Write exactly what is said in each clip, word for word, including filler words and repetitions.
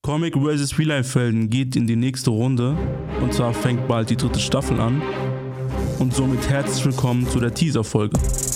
Comic versus. Real-Life-Helden geht in die nächste Runde und zwar fängt bald die dritte Staffel an und somit herzlich willkommen zu der Teaser-Folge.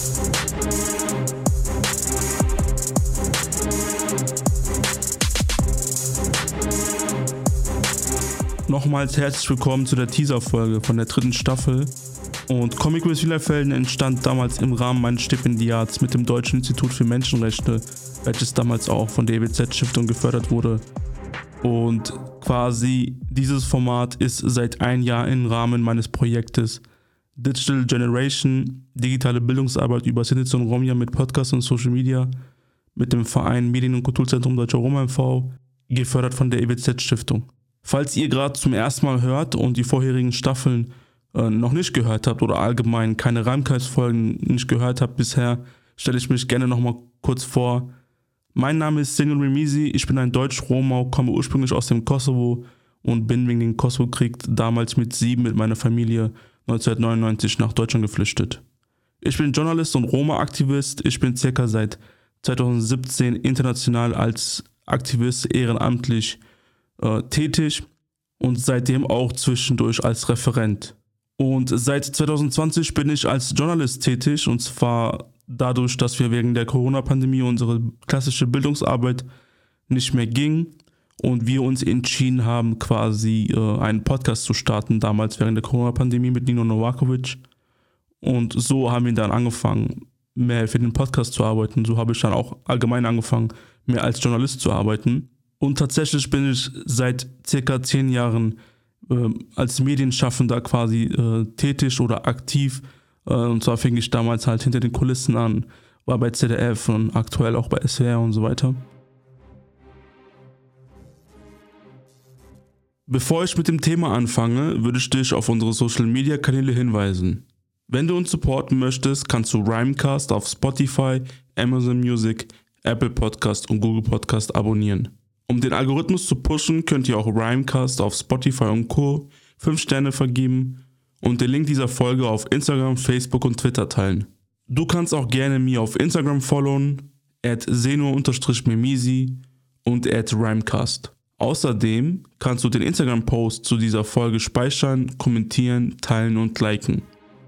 Nochmals herzlich willkommen zu der Teaser-Folge von der dritten Staffel. Und Comic versus. Real-Life-Helden entstand damals im Rahmen meines Stipendiats mit dem Deutschen Institut für Menschenrechte, welches damals auch von der E W Z-Stiftung gefördert wurde. Und quasi dieses Format ist seit einem Jahr im Rahmen meines Projektes Digital Generation, digitale Bildungsarbeit über Sinti und Romja mit Podcasts und Social Media mit dem Verein Medien- und Kulturzentrum Deutscher Roma e V, gefördert von der E W Z-Stiftung. Falls ihr gerade zum ersten Mal hört und die vorherigen Staffeln äh, noch nicht gehört habt oder allgemein keine Reimcast-Folgen nicht gehört habt bisher, stelle ich mich gerne nochmal kurz vor. Mein Name ist Sengun Remisi, ich bin ein Deutsch-Roma, komme ursprünglich aus dem Kosovo und bin wegen dem Kosovo-Krieg damals mit sieben mit meiner Familie neunzehnhundertneunundneunzig nach Deutschland geflüchtet. Ich bin Journalist und Roma-Aktivist, ich bin circa seit zweitausendsiebzehn international als Aktivist ehrenamtlich äh, tätig und seitdem auch zwischendurch als Referent. Und seit zweitausendzwanzig bin ich als Journalist tätig und zwar dadurch, dass wir wegen der Corona-Pandemie unsere klassische Bildungsarbeit nicht mehr ging und wir uns entschieden haben, quasi äh, einen Podcast zu starten, damals während der Corona-Pandemie mit Nino Novakovic. Und so haben wir dann angefangen, mehr für den Podcast zu arbeiten. So habe ich dann auch allgemein angefangen, mehr als Journalist zu arbeiten. Und tatsächlich bin ich seit circa zehn Jahren äh, als Medienschaffender quasi äh, tätig oder aktiv. Und zwar fing ich damals halt hinter den Kulissen an, war bei Z D F und aktuell auch bei S W R und so weiter. Bevor ich mit dem Thema anfange, würde ich dich auf unsere Social Media Kanäle hinweisen. Wenn du uns supporten möchtest, kannst du Rhymecast auf Spotify, Amazon Music, Apple Podcast und Google Podcast abonnieren. Um den Algorithmus zu pushen, könnt ihr auch Rhymecast auf Spotify und Co. fünf Sterne vergeben und den Link dieser Folge auf Instagram, Facebook und Twitter teilen. Du kannst auch gerne mir auf Instagram followen, at seno-memisi und at rhymecast. Außerdem kannst du den Instagram-Post zu dieser Folge speichern, kommentieren, teilen und liken.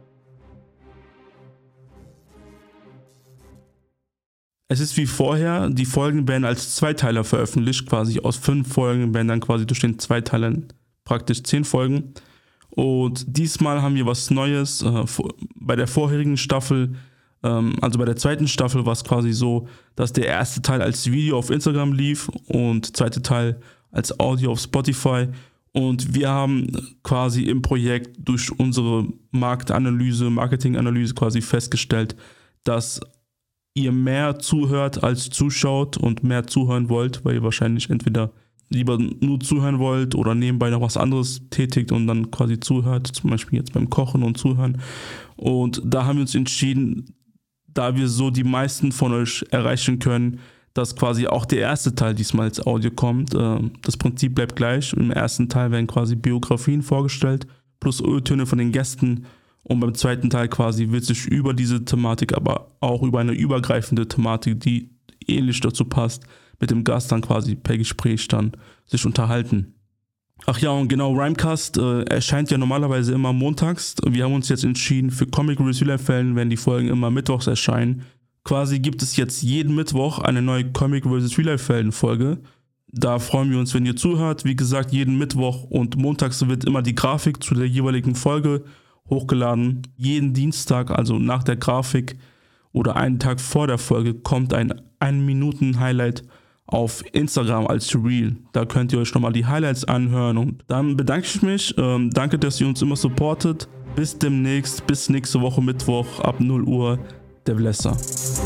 Es ist wie vorher, die Folgen werden als Zweiteiler veröffentlicht, quasi aus fünf Folgen werden dann quasi durch den Zweiteilern praktisch zehn Folgen. Und diesmal haben wir was Neues. Äh, bei der vorherigen Staffel, ähm, also bei der zweiten Staffel war es quasi so, dass der erste Teil als Video auf Instagram lief und der zweite Teil als Audio auf Spotify. Und wir haben quasi im Projekt durch unsere Marktanalyse, Marketinganalyse quasi festgestellt, dass ihr mehr zuhört als zuschaut und mehr zuhören wollt, weil ihr wahrscheinlich entweder lieber nur zuhören wollt oder nebenbei noch was anderes tätigt und dann quasi zuhört, zum Beispiel jetzt beim Kochen und Zuhören. Und da haben wir uns entschieden, da wir so die meisten von euch erreichen können, dass quasi auch der erste Teil diesmal als Audio kommt. Das Prinzip bleibt gleich. Im ersten Teil werden quasi Biografien vorgestellt, plus O-Töne von den Gästen. Und beim zweiten Teil quasi wird sich über diese Thematik, aber auch über eine übergreifende Thematik, die ähnlich dazu passt, mit dem Gast dann quasi per Gespräch dann sich unterhalten. Ach ja, und genau, Rhymecast äh, erscheint ja normalerweise immer montags. Wir haben uns jetzt entschieden, für Comic versus. Real-Life-Helden werden die Folgen immer mittwochs erscheinen. Quasi gibt es jetzt jeden Mittwoch eine neue Comic versus. Real-Life-Helden-Folge. Da freuen wir uns, wenn ihr zuhört. Wie gesagt, jeden Mittwoch und montags wird immer die Grafik zu der jeweiligen Folge hochgeladen. Jeden Dienstag, also nach der Grafik oder einen Tag vor der Folge, kommt ein ein Minuten Highlight auf Instagram als Reel. Da könnt ihr euch nochmal die Highlights anhören. Und dann bedanke ich mich. Ähm, danke, dass ihr uns immer supportet. Bis demnächst, bis nächste Woche Mittwoch ab null Uhr. Der Vlesser.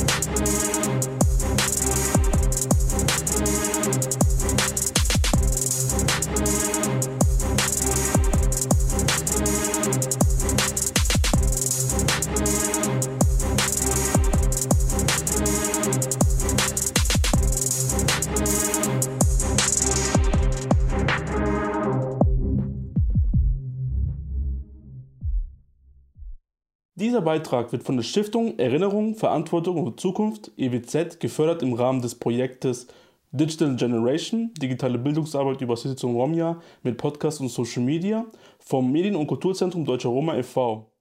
Dieser Beitrag wird von der Stiftung Erinnerung, Verantwortung und Zukunft E W Z gefördert im Rahmen des Projektes Digital Generation, digitale Bildungsarbeit über Sitzung Romja mit Podcast und Social Media vom Medien- und Kulturzentrum Deutscher Roma e V